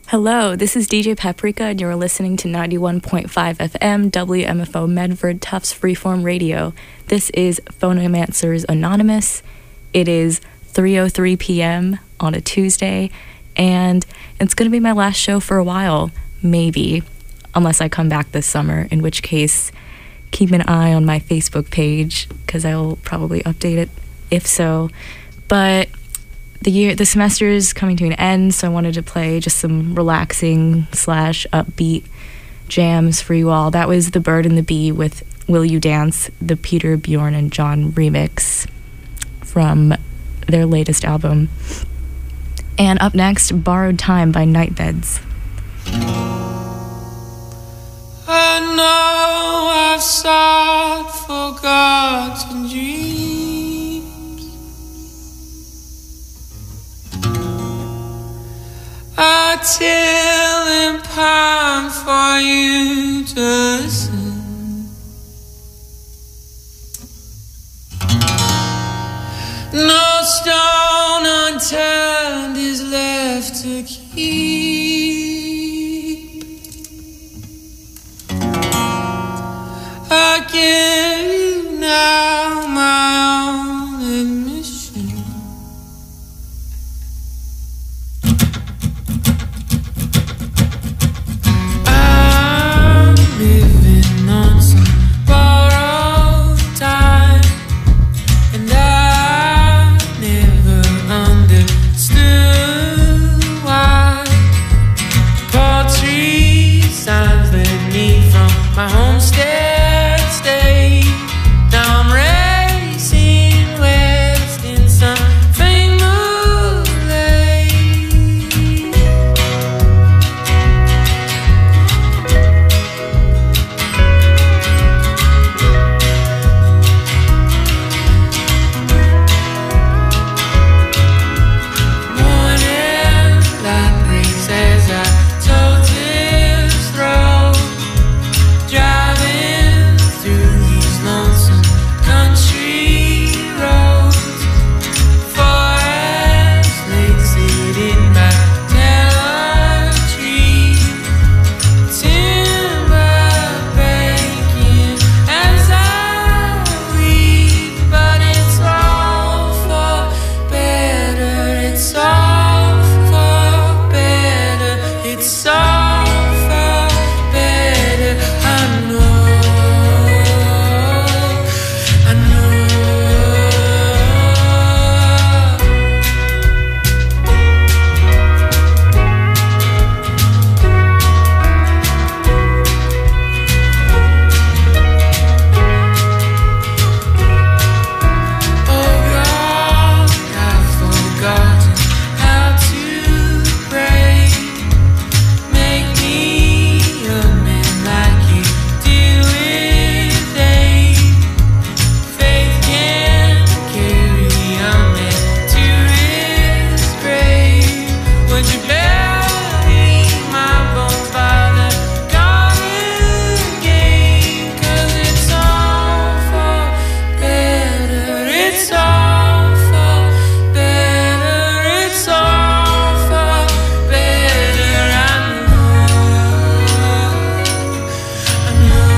Hello, this is DJ Paprika, and you're listening to 91.5 FM WMFO Medford Tufts Freeform Radio. This is Phonomancers Anonymous. It is 3:03 p.m. on a Tuesday, and it's going to be my last show for a while, maybe, unless I come back this summer, in which case, keep an eye on my Facebook page, because I will probably update it if so. But the semester is coming to an end, so I wanted to play just some relaxing / upbeat jams for you all. That was The Bird and the Bee with Will You Dance, the Peter, Bjorn, and John remix from their latest album. And up next, Borrowed Time by Nightbeds. I know I've sought forgotten dreams, I till and pine for you to listen. No stone unturned is left to keep. I give you now my own admission. I'm living on some borrowed time, and I never understood why poetry signs led me from my homestead state. Now I'm racing west in some faint moonlight. Morning light breaks as I told this road, driving through these lonesome country roads. Forest lakes hidden by taller trees, timber breaking as I weep. But it's all for better, it's all for better, it's all for better. I know, I know. Oh God, I've forgotten how to pray. Make me a man like you deal with hate. Faith can carry a man to his grave. Would you bury my bones by the garden gate? 'Cause it's all for better, it's all for better, it's all for better. I know.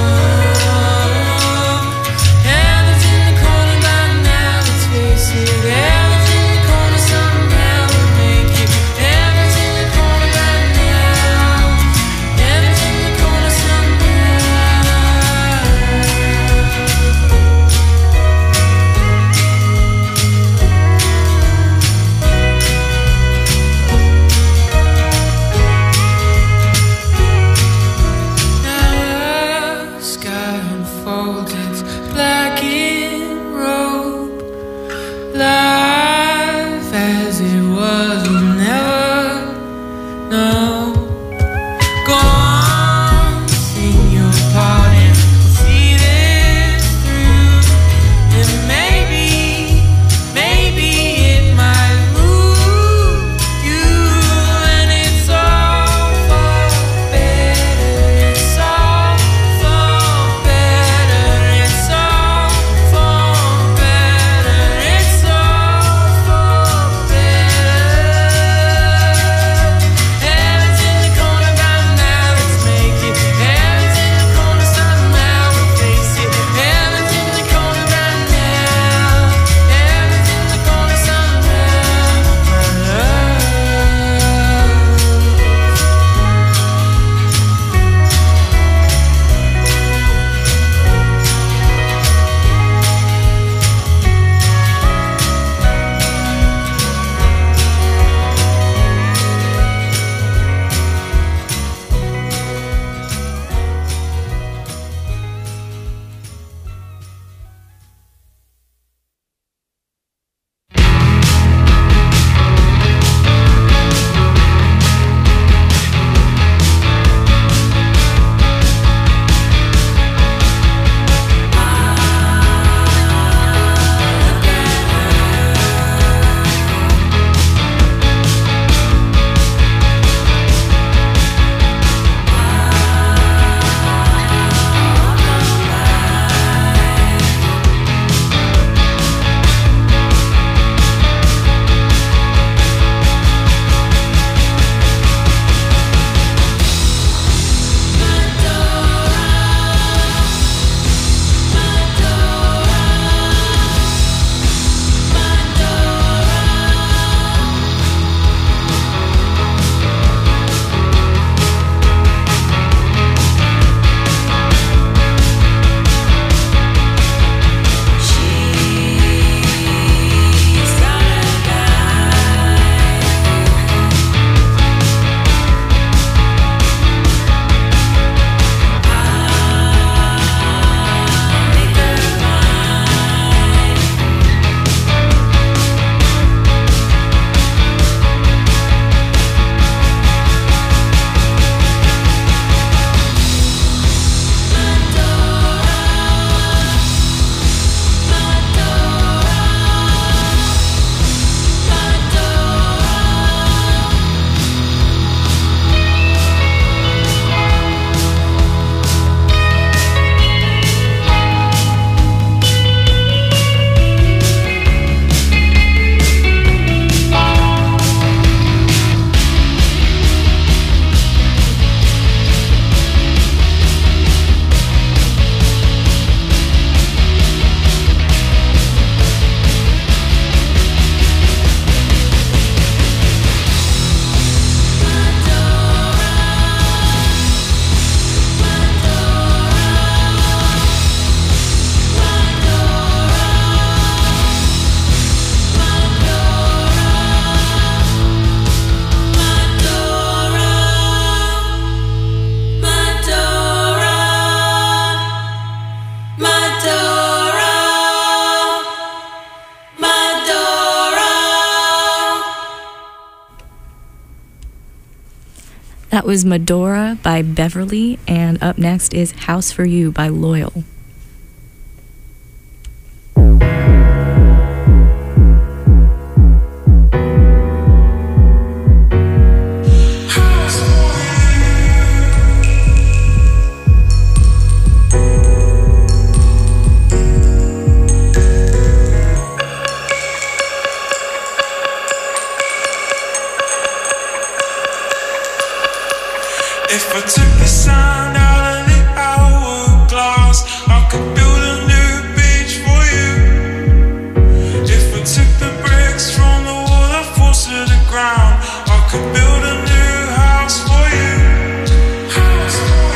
Heaven's in the corner by now, let's face it. Heaven's in the corner, somehow we'll make it. Heaven's in the corner by now. Heaven's in the corner somehow. Now the sky unfolds its blackened robe. Life as it was will never know. Go on, sing your part and we'll see this through. And maybe it might move you. And it's all for better, it's all for better, it's all for better, it's all for better. That was Medora by Beverly, and up next is House for You by Loyal. If I took the sound out of the hourglass, I could build a new beach for you. If I took the bricks from the wall that falls to the ground, I could build a new house for you. House for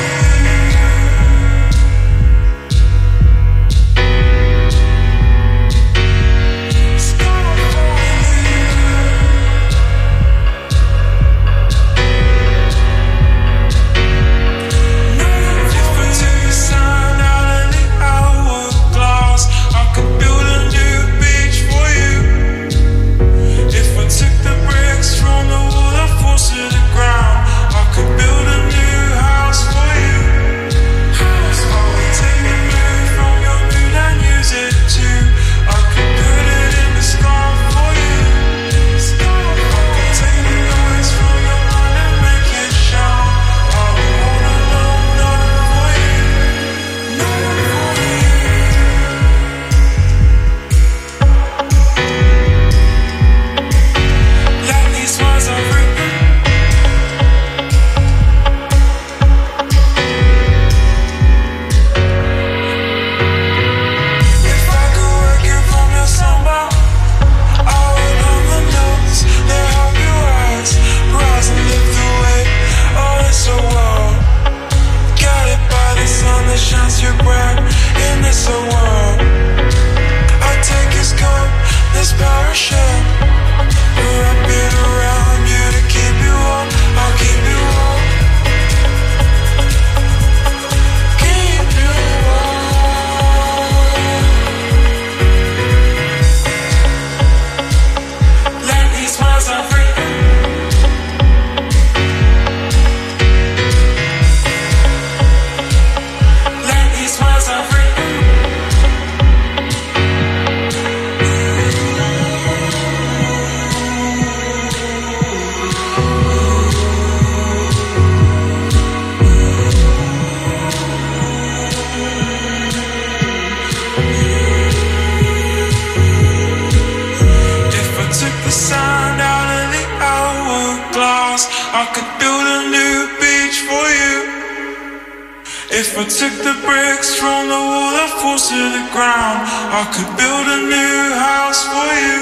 If I took the bricks from the wall that falls to the ground, I could build a new house for you.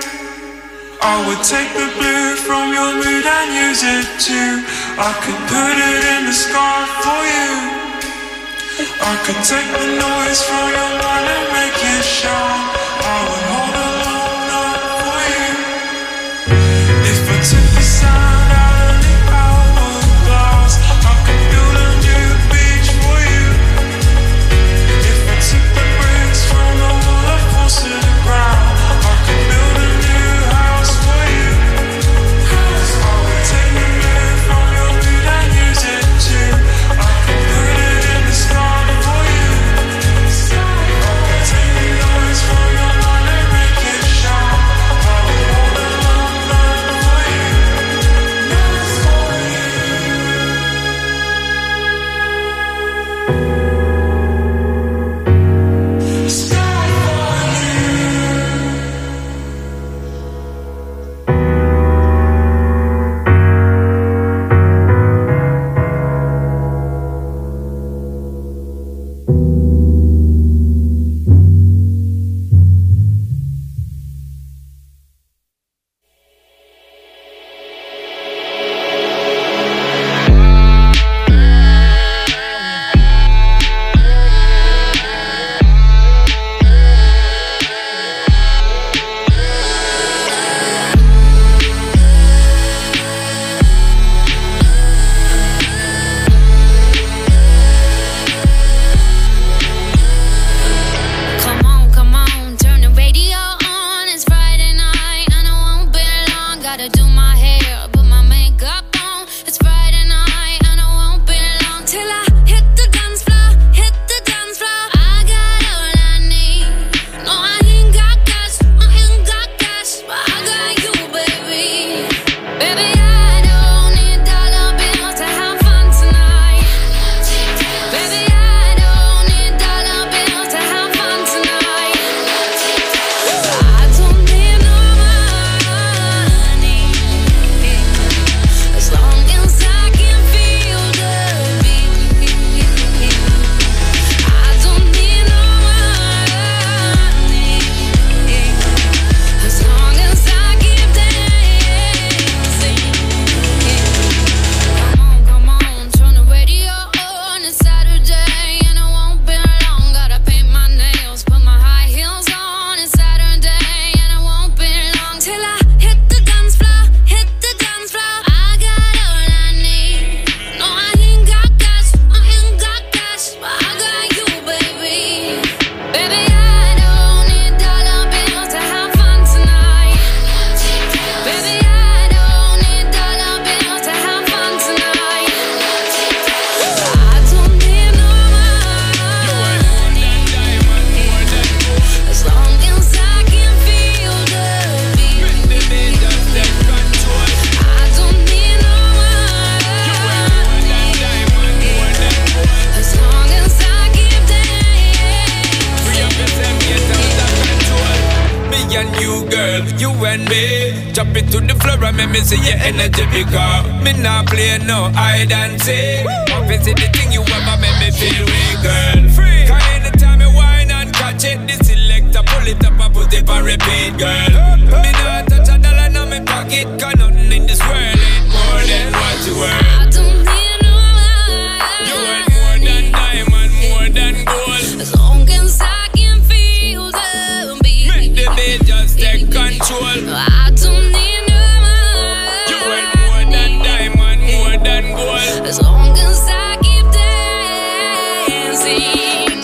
I would take the blue from your mood and use it too. I could put it in the sky for you. I could take the noise from your mind and make it shine. I would hold a long night for you. If I took the sound out of the hourglass, I could build a new beach for you. If I took the bricks from the wall that falls to the ground, I could build a new house for you. I would take the blue from your mood and use it too. I could put it in the sky for you. I could take the noise from your mind and make it shine. I would hold a long night for you. Not for you. Sky for you. Come on, turn the radio on. It's Friday night and I won't be long. Gotta do my hair, put my makeup on. It's Friday night. and me. Chop it to the floor and make me see your energy because me not play no hide and seek. Office is the thing you ever make me feel weak, girl. Free. Cause anytime you whine and catch it, the selector pull it up and put it on repeat, girl. Me not touch a dollar in my pocket, cause nothing in this world ain't more than what you worth. I don't need no life. You worth more than diamond, more than gold. As long as I can feel the beat. Make the beat just take control. I don't need no life. You worth more than diamond, more than gold. As long as I keep dancing.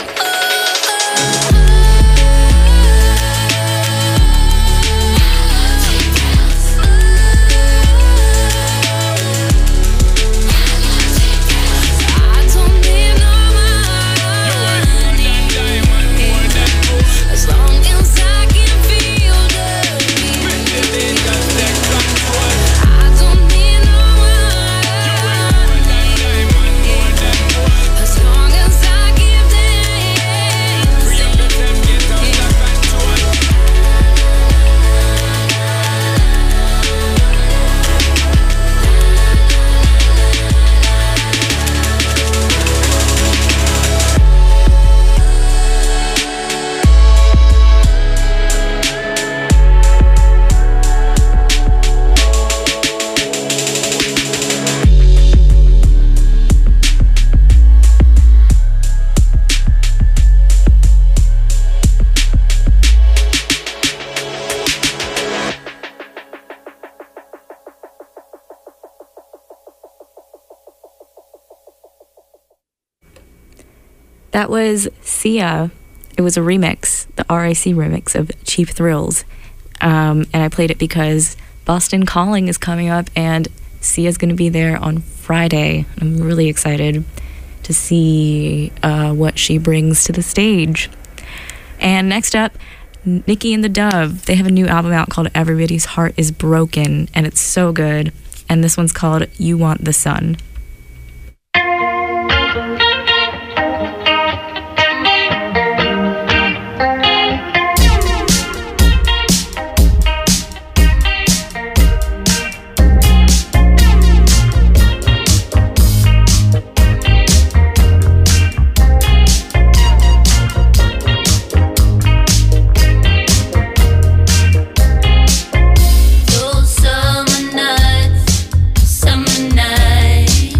That was Sia. It was a remix, the RIC remix of Cheap Thrills. And I played it because Boston Calling is coming up and Sia's going to be there on Friday. I'm really excited to see what she brings to the stage. And next up, Nikki and the Dove. They have a new album out called Everybody's Heart is Broken, and it's so good. And this one's called You Want the Sun. Those summer nights,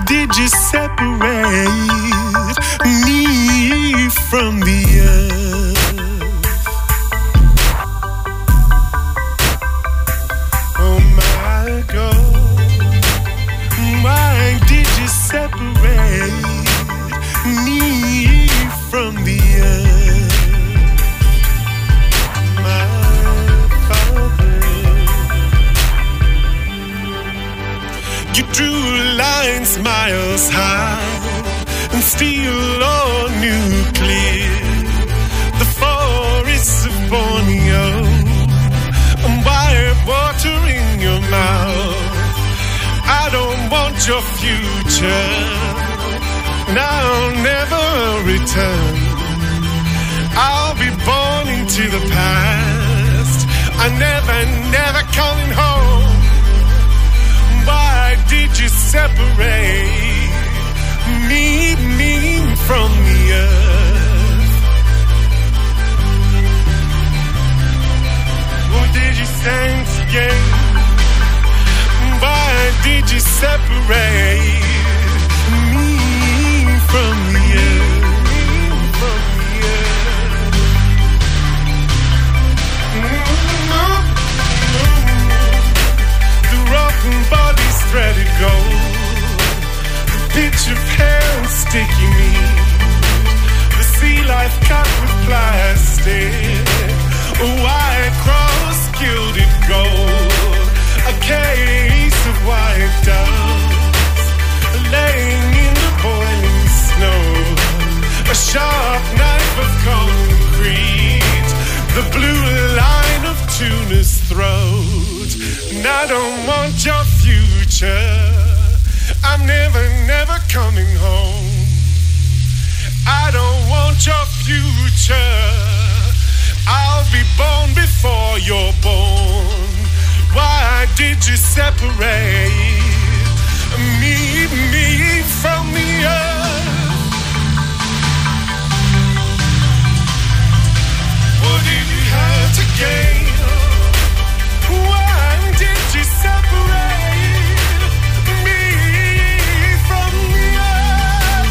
did you separate me from the earth? Oh my God, why did you separate me from the earth? My Father, you drew lines miles high and steel or nuclear, the forests of Borneo, and white water in your mouth. I don't want your future, and I'll never return. I'll be born into the past. I'm never coming home. Why did you separate me from the earth? Or did you stand together? Why did you separate me from the earth? The rotten bodies threaded gold, the pitch of hair and sticky meat, the sea life cut with plastic, a white cross gilded gold, a case of white doves laying in the boiling snow, a sharp knife of concrete, the blue line of tuna's throat. And I don't want your future. I'm never coming home. I don't want your future. I'll be born before you're born. Why did you separate me from the earth? What did you have to gain? Why did you separate me from the earth?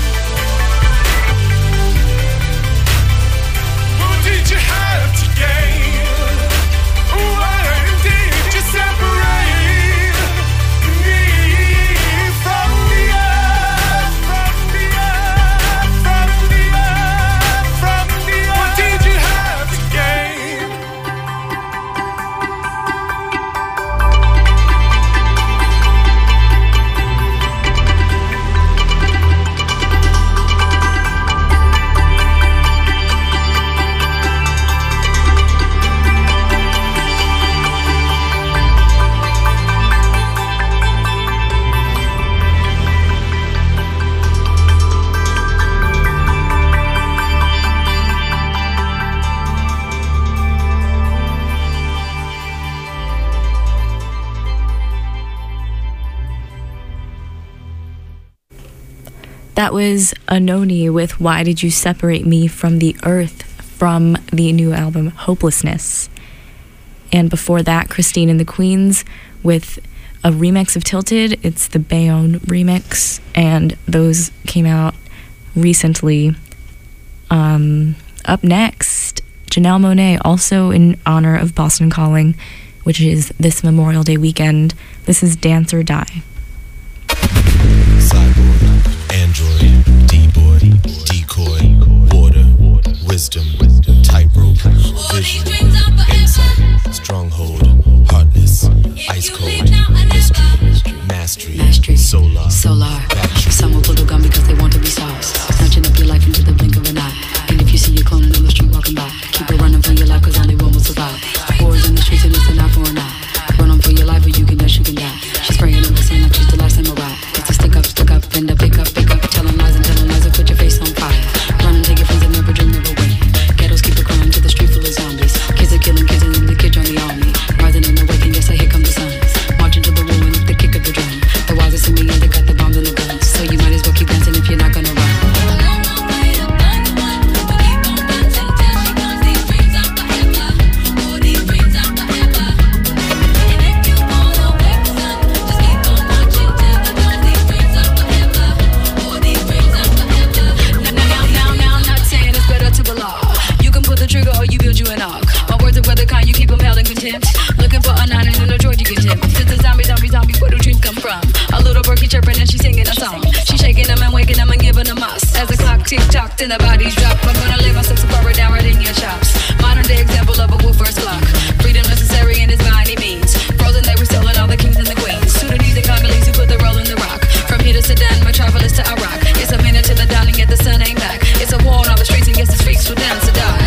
What did you have to gain? Why did you separate me from the earth? From the earth, from the earth, from the earth. What did you have to gain? That was Anoni with Why Did You Separate Me from the Earth from the new album Hopelessness. And before that, Christine and the Queens with a remix of Tilted. It's the Bayonne remix, and those came out recently. Up next, Janelle Monáe, also in honor of Boston Calling, which is this Memorial Day weekend. This is Dance or Die. Cyborg, android, D-boy, decoy, water, wisdom, tightrope, vision, insight, stronghold, heartless, ice cold, mystery, mastery, solar, battery. Some will pull the gun because they want to be sauced, snatching up your life into the blink of an eye. And if you see your cloning on the street walking by, keep it running for your life, cause only one will survive. Wars in the streets and it's an eye for an eye. Run on for your life or you can dash, you can die. She's spraying on the scene like she's the last samurai. It's a stick up, and a pick up, telling lies and put your face on fire. Run and take your friends and never dream, never wait. Ghettos keep it crying to the street full of zombies. Kids are killing kids and the kids join the army. Rising in the wake and yes, I here come the sun. Marching to the ruin with the kick of the drum. The wisest in me and they got the bombs and the guns. So you might as well keep dancing if you're not gonna run. then the bodies drop. I'm gonna lay myself to cover down right in your chops. Modern day example of a wolf first clock. Freedom necessary and it's by any means. Frozen they were selling all the kings and the queens. Sudanese and Congolese who put the roll in the rock. From here to Sudan, metropolis to Iraq. It's a minute to the dawn and yet the sun ain't back. It's a war on all the streets and yes the streets will dance to die.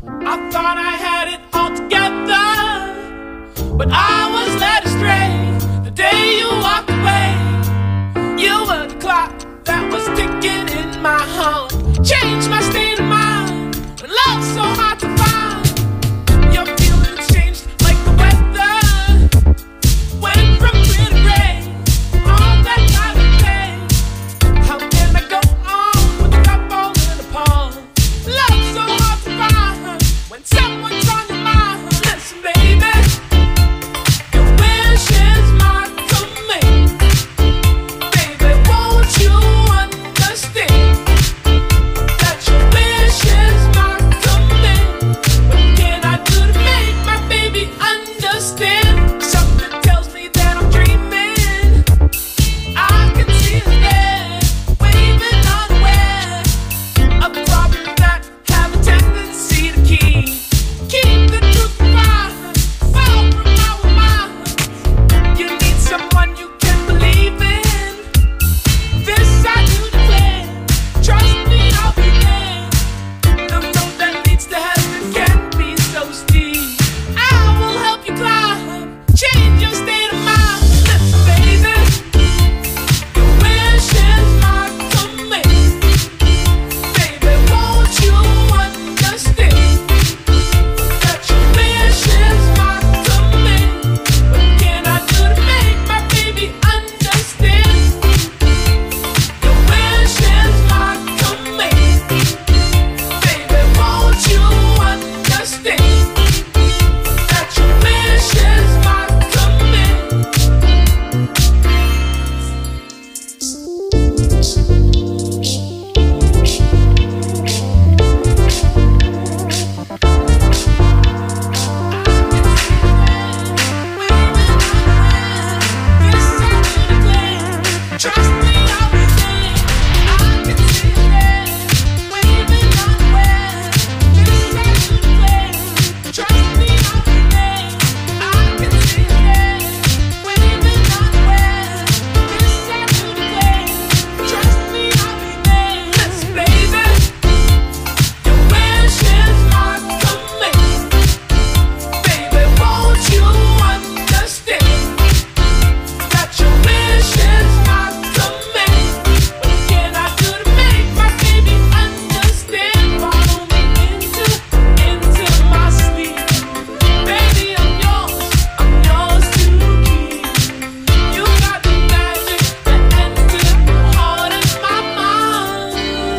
I thought I had it all together, but I was led astray the day you walked away. You were the clock that was ticking in my heart. Changed my state of mind, but love's so hard to find. Your feelings changed like the weather. Went from clear to gray, all that time of day. How can I go on with the cup falling apart? Love's so hard to find when someone's on your mind. Listen, baby, your wish is my command. Baby, won't you understand that your wish is my command? What can I do to make my baby understand? Something tells me that I'm dreaming. I can see it there, waving unaware of problems that have a tendency to keep the truth behind, far from our minds. You need someone you can believe in. This I do declare. Trust me, I'll be there. The road that leads to heaven can be so steep. I will help you climb, change your state of mind. Listen, baby, your wish is my command. Baby, won't you understand that your wish is my command? What can I do to make my baby understand? Your wish is my command. Baby, won't you understand that your wish is my command? Trust me, I'll be there. I can see it there, waving unaware. This I do declare. Trust me, I'll be there. I can see it there, waving unaware. This I do declare. Trust me, I'll be there. Listen, baby, your wish is my command. Baby, won't you understand that your wish is my command? What can I do to make my baby understand? Follow me into my sleep. Baby, I'm yours to keep. You got the magic that entered my heart and my mind.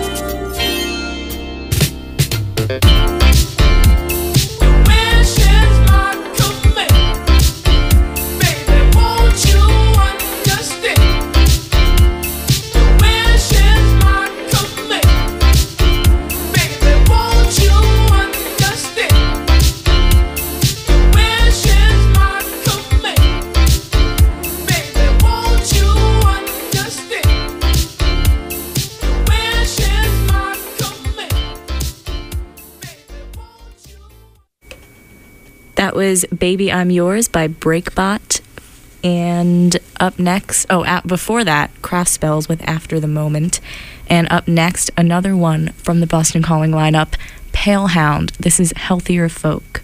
Your wish is my command. Baby, won't you understand? Your wish is my command. Baby, won't you understand? Your wish is my command. Baby, won't you understand? Your wish is my command. Baby, won't you? That was Baby I'm Yours by Breakbot. And up next, before that, Craft Spells with After the Moment. And up next, another one from the Boston Calling lineup, Pale Hound. This is Healthier Folk.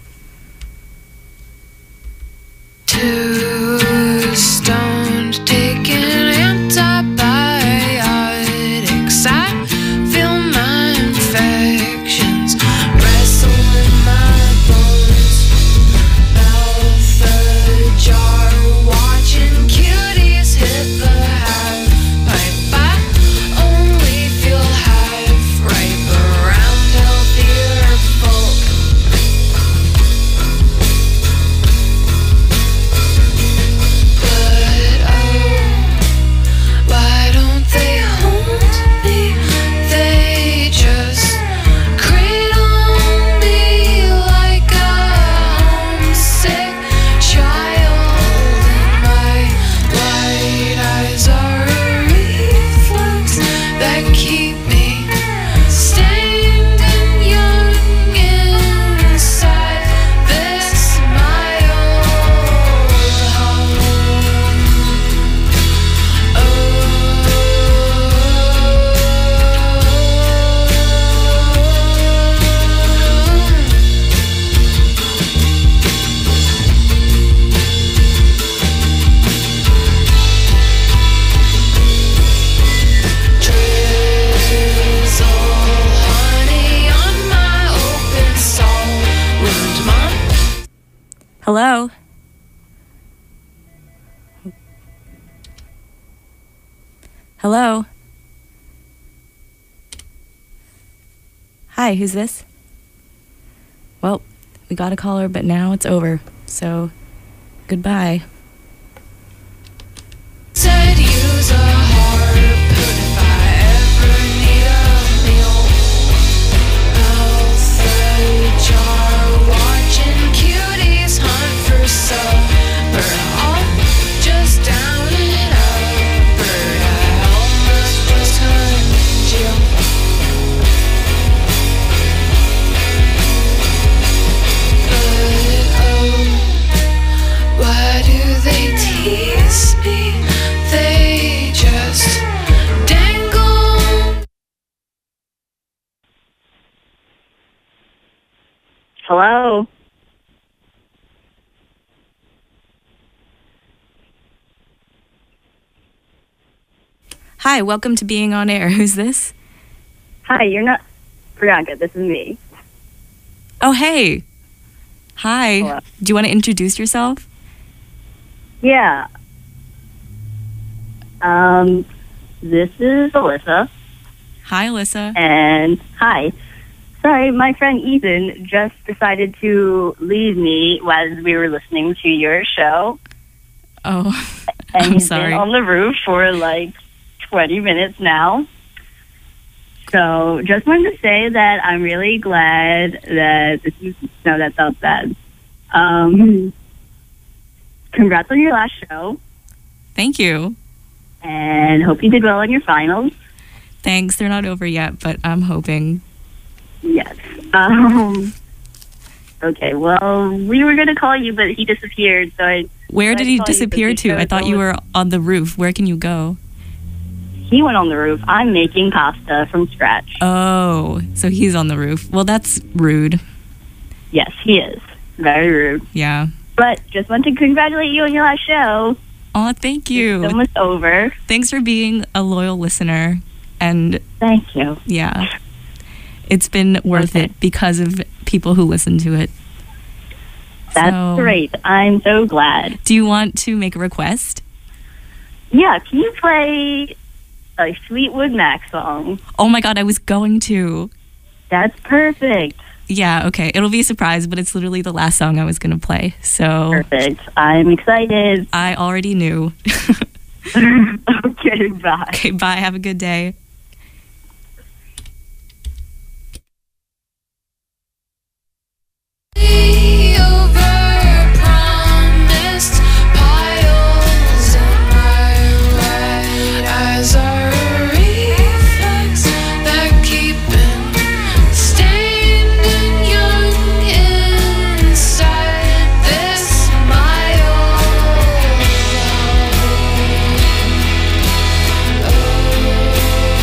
Too stoned, taking antibiotics. I feel my infections wrestle in my bones. Mouth ajar, watching cuties hit the half pipe. I only feel half ripe around healthier folk. Hello? Hello? Hi, who's this? Well, we got a caller, but now it's over. So, goodbye. Said use a harpoon if I ever need a meal. Mouth ajar, watching cuties hunt for supper. I'll just down it up, or I almost was in jail. But oh, why do they tease me? They just dangle. Hello. Hi, welcome to Being on Air. Who's this? Hi, you're not Priyanka. This is me. Oh, hey. Hi. Hello. Do you want to introduce yourself? Yeah. This is Alyssa. Hi, Alyssa. And hi. Sorry, my friend Ethan just decided to leave me as we were listening to your show. Oh, And I'm he's sorry. been on the roof for like 20 minutes now. So just wanted to say that I'm really glad that this is, no, that felt bad. Congrats on your last show, Thank you. and hope you did well on your finals. Thanks. They're not over yet, but I'm hoping. Yes. Okay, well, we were going to call you, but he disappeared, so Where I did he saw you, but disappear you to? I chose thought you Alyssa. were on the roof. Where can you go? he went on the roof. I'm making pasta from scratch. Oh, so he's on the roof. Well, that's rude. Yes, he is. Very rude. Yeah. But just want to congratulate you on your last show. Oh, thank It's you. almost over. Thanks for being a loyal listener. And Thank you. yeah, it's been worth Okay. it because of people who listen to it. That's So, great. I'm so glad. Do you want to make a request? Yeah, can you play a Fleetwood Mac song? Oh my God, I was going to. That's perfect. Yeah, okay. It'll be a surprise, but it's literally the last song I was going to play. So Perfect. I'm excited. I already knew. Okay, bye. Okay, bye. Have a good day. Overpromised piles in my way as a reflex that keeping standing young inside this my old love.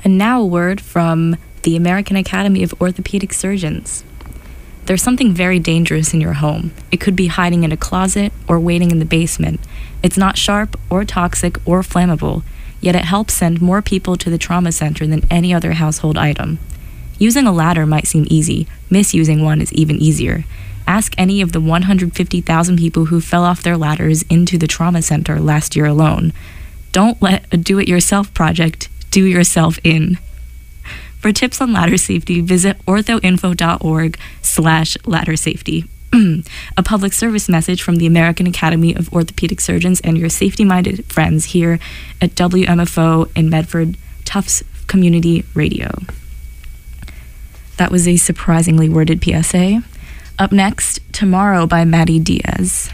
And now a word from the American Academy of Orthopedic Surgeons. There's something very dangerous in your home. It could be hiding in a closet or waiting in the basement. It's not sharp or toxic or flammable, yet it helps send more people to the trauma center than any other household item. Using a ladder might seem easy. Misusing one is even easier. Ask any of the 150,000 people who fell off their ladders into the trauma center last year alone. Don't let a do-it-yourself project do yourself in. For tips on ladder safety, visit orthoinfo.org/ladder safety. A public service message from the American Academy of Orthopedic Surgeons and your safety-minded friends here at WMFO in Medford, Tufts Community Radio. That was a surprisingly worded PSA. Up next, Tomorrow by Maddie Diaz.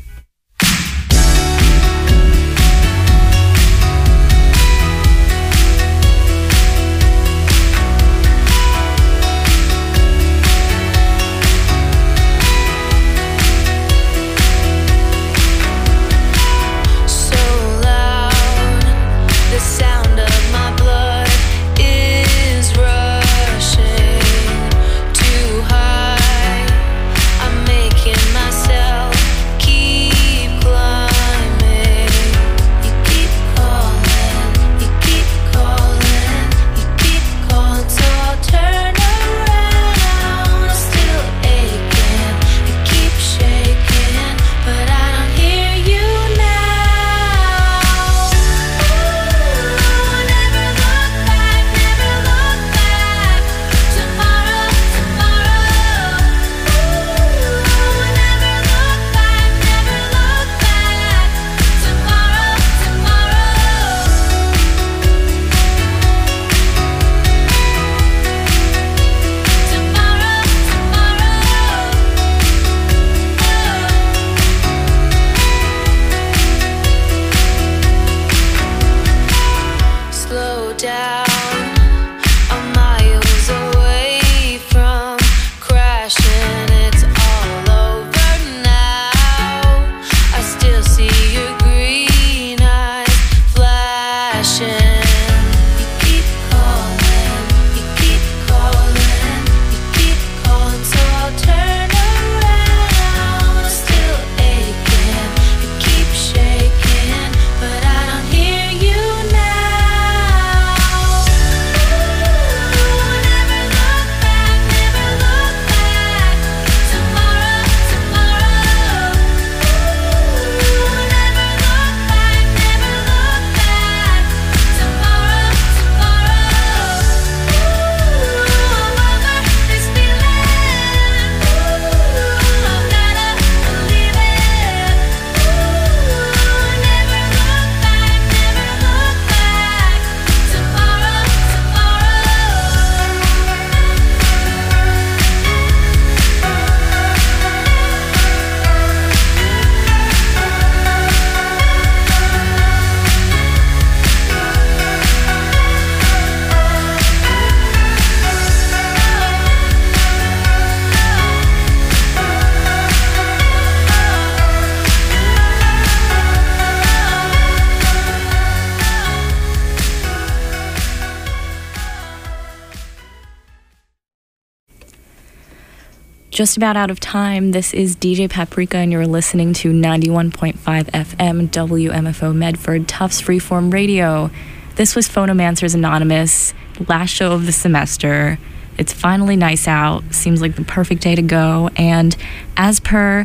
Just about out of time. This is DJ Paprika, and you're listening to 91.5 FM WMFO Medford, Tufts Freeform Radio. This was Phonomancers Anonymous, last show of the semester. It's finally nice out. Seems like the perfect day to go. And as per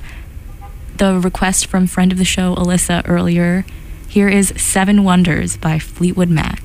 the request from friend of the show, Alyssa, earlier, here is Seven Wonders by Fleetwood Mac.